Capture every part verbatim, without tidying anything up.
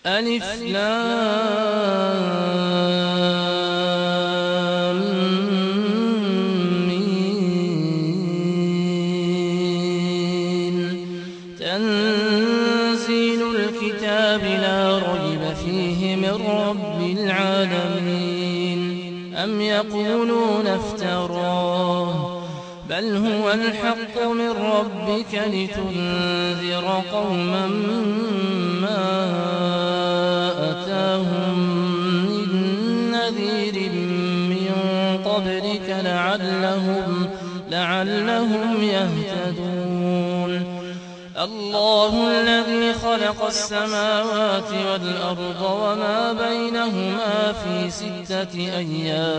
ألف لام ميم. تنزيل الكتاب لا ريب فيه من رب العالمين. أم يقولون افتراه بل هو الحق من ربك لتنذر قوما ما أتاهم من نذير من قبلك لعلهم, لعلهم يهتدون. الله الذي خلق السماوات والأرض وما بينهما في ستة أيام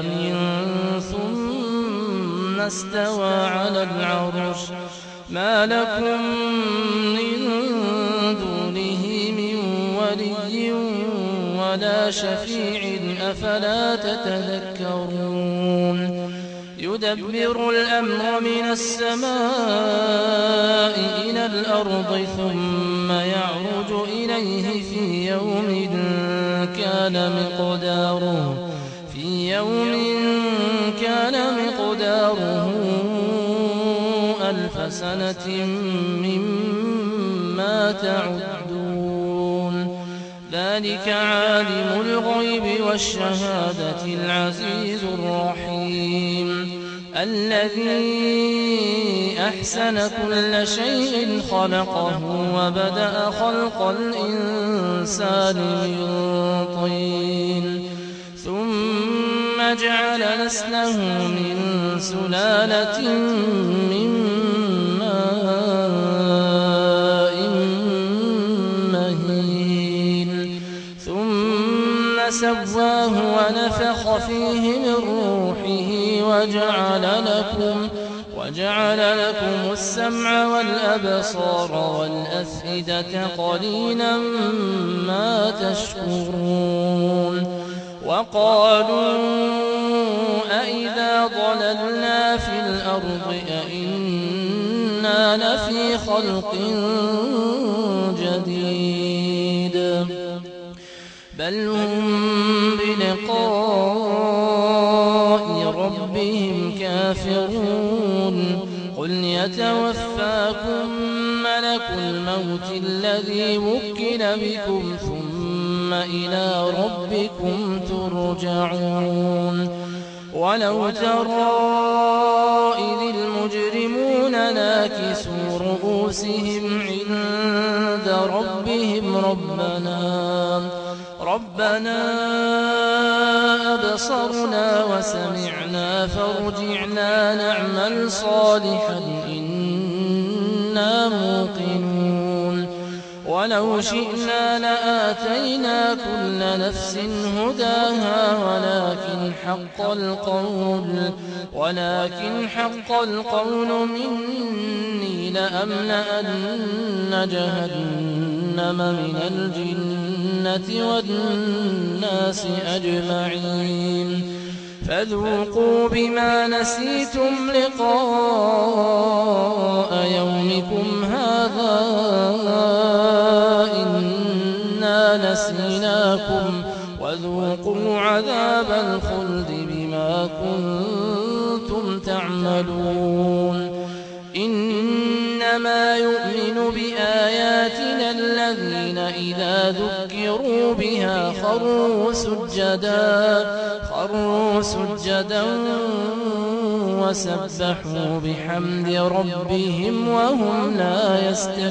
ثم استوى على العرش. ما لكم من دونه من ولي ولا شفيع أفلا تتذكرون. يدبر الأمر من السماء إلى الأرض ثم يعرج إليه في يوم كان مقداره في يوم كان مقداره ألف سنة مما تعدون. ذلك عالم الغيب والشهادة العزيز الرحيم الذي أحسن كل شيء خلقه وبدأ خلق الإنسان من طين ثم جعل نسله من سلالة من ماء مهين ثم سواه ونفخ فيه من روحه وجعل لكم وجعل لكم السمع والأبصار والأفئدة قليلا ما تشكرون. وقالوا أئذا ضللنا في الأرض أئنا لفي خلق جديد بل هم بلقاء ربهم كافرون. قل يتوفاكم ملك الموت الذي وكل بكم ثم إلى ربكم ترجعون. ولو ترى إذ المجرمون ناكسوا رؤوسهم عند ربهم ربنا ربنا أبصرنا وسمعنا فارجعنا نعمل صالحا إنا موقنون. ولو شئنا لآتينا كل نفس هداها ولكن حق القول ولكن حق القول مني لأملأن جهنم من الجنة والناس أجمعين. فذوقوا بما نسيتم لقاء يومكم هذا إنا نسيناكم وذوقوا عذاب الخلد بما كنتم تعملون. إنما يؤمن بآياتنا الذين إذا ذكروا بها خروا سجدا خروا سجدا وسبحوا بحمد ربهم وهم لا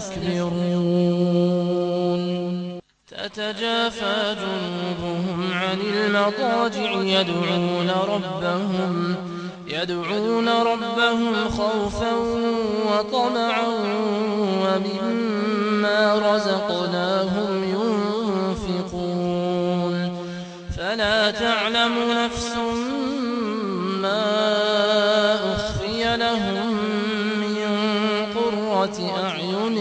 يستكبرون. تتجافى جنوبهم عن المضاجع يدعون ربهم يدعون ربهم خوفا وطمعا ومما رزقناهم ينفقون. فلا تعلم نفس ما أخفي لهم من قرة أعين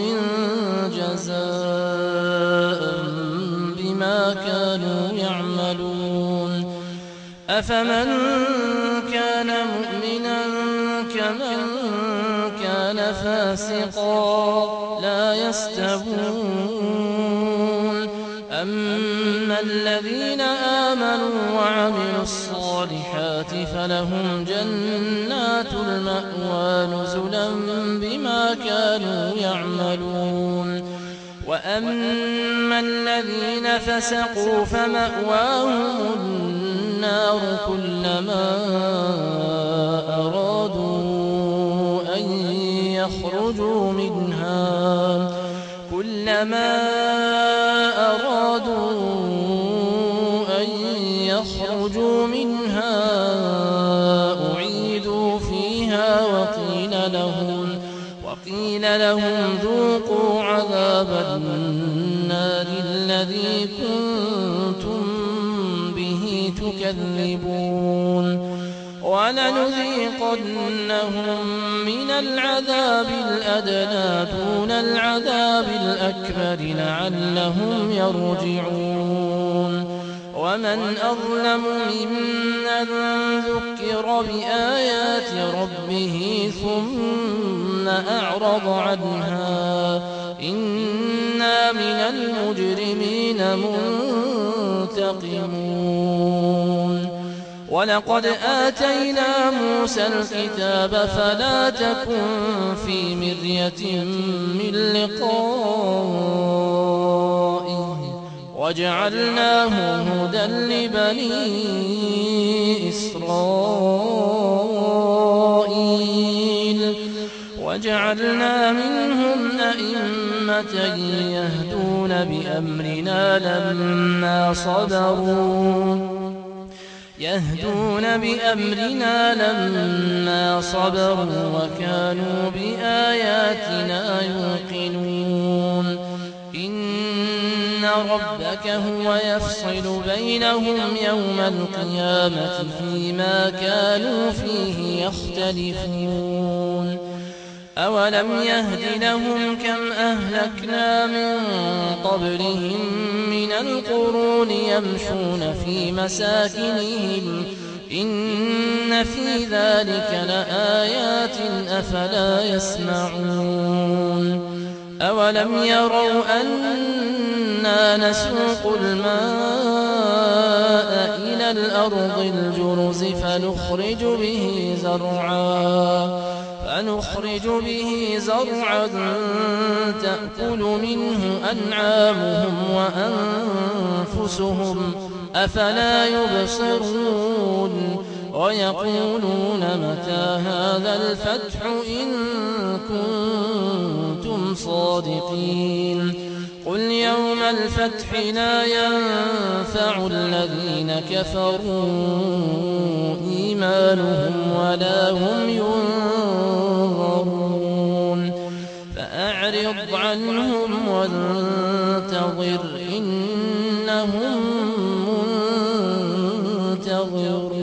جزاء بما كانوا يعملون. أفمن كان مؤمنا كمن كان فاسقا لا يستوون. أما الذين آمنوا وعملوا الصالحات فلهم جنات المأوى نزلا بما كانوا يعملون وأما الذين فسقوا فمأواهم النار كلما أرادوا أن يخرجوا منها كلما أرادوا أن يخرجوا منها أعيدوا فيها وقيل لهم وقيل لهم ذوقوا عذاب النار الذي كنتم به تكذبون ولنذيقنهم من العذاب الأدنى دون العذاب الأكبر لعلهم يرجعون ومن أظلم ممن ذكر بآيات ربه ثم أعرض عنها إنا من المجرمين منتقمون ولقد آتينا موسى الكتاب فلا تكن في مرية من لقائه وجعلناه هدى لبني إسرائيل وجعلنا منهم أئمة يهدون بأمرنا لما صبروا يهدون بأمرنا لما صبروا وكانوا بآياتنا يوقنون إن ربك هو يفصل بينهم يوم القيامة فيما كانوا فيه يختلفون أولم يهد لهم كم أهلكنا من قبلهم من القرون يمشون في مساكنهم إن في ذلك لآيات أفلا يسمعون أولم يروا أنا نسوق الماء إلى الأرض الجرز فنخرج به زرعا فنخرج به زرعا تأكل منه أنعامهم وأنفسهم أفلا يبصرون ويقولون متى هذا الفتح إن كنتم صادقين قل يوم الفتح لا ينفع الذين كفروا إيمانهم ولا هم ينظرون فأعرض عنهم وانتظر إنهم منتظرون